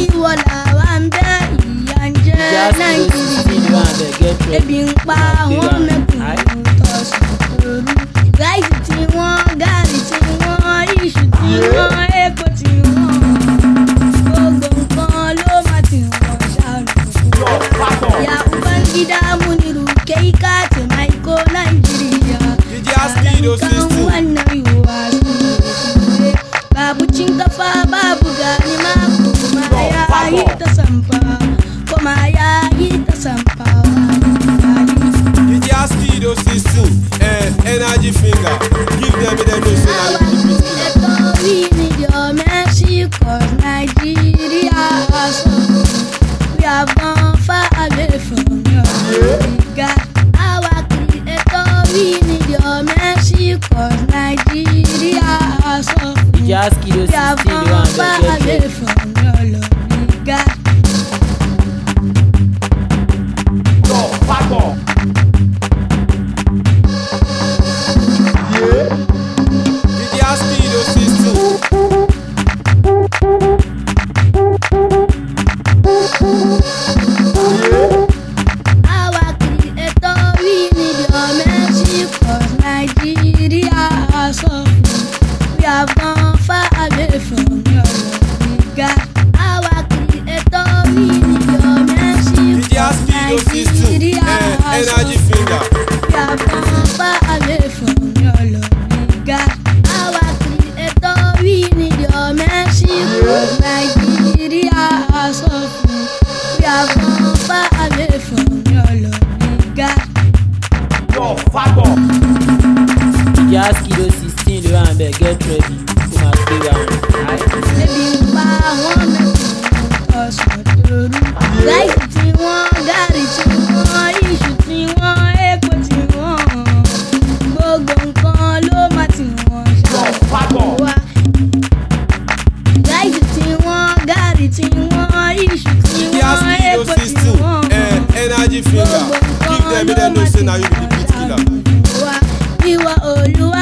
ìwọ̀là wa ń bẹ́ ìyà ń jẹ Nàìjíríà. Ebi ń pa àwọn mẹ́kùnún tọ̀sán tòru. Ráìsì tí wọ́n, gààrí tí wọ́n, iṣu tí wọ́n, epo tí wọ́n. Gbogbo nǹkan ló máa ti wọ́n ṣàlùkò. Ya Ubangida Muniru Keika Temaiko Nigeria. Kan wannan yiwuwa su ne. Babu shinkafa babu gani mako kuma ya yi ta samfa. Kuma ya yi ta samfa. Studio system, energy finger. Give them the no We need your mercy, 'cause Nigeria we have gone far away from your God. Our Creator, we need your mercy, 'cause Nigeria we have gone far away from your lovely God. We have gone far away from your lovely God. Our Creator, we need your mercy. Nigeria, energy finger. We have gone far away from your lovely God. Our Creator, we need your mercy. Nigeria, we have gone far away from your lovely God. Your father. Just kill 16 the one get ready for my play round. Ebi ń pa àwọn mẹ́kùnún tọ̀sán tòru. Ráìsì tí wọ́n, gààrí tí wọ́n, iṣu tí wọ́n, epo tí wọ́n. Gbogbo nǹkan ló máa ti wọ́n ṣàlùkò wá. Ráìsì tí wọ́n, gààrí tí wọ́n, iṣu tí wọ́n, epo tí wọ́n. Energy finger. Give them the no say now you be the beat killer. Ìwọ Olúwa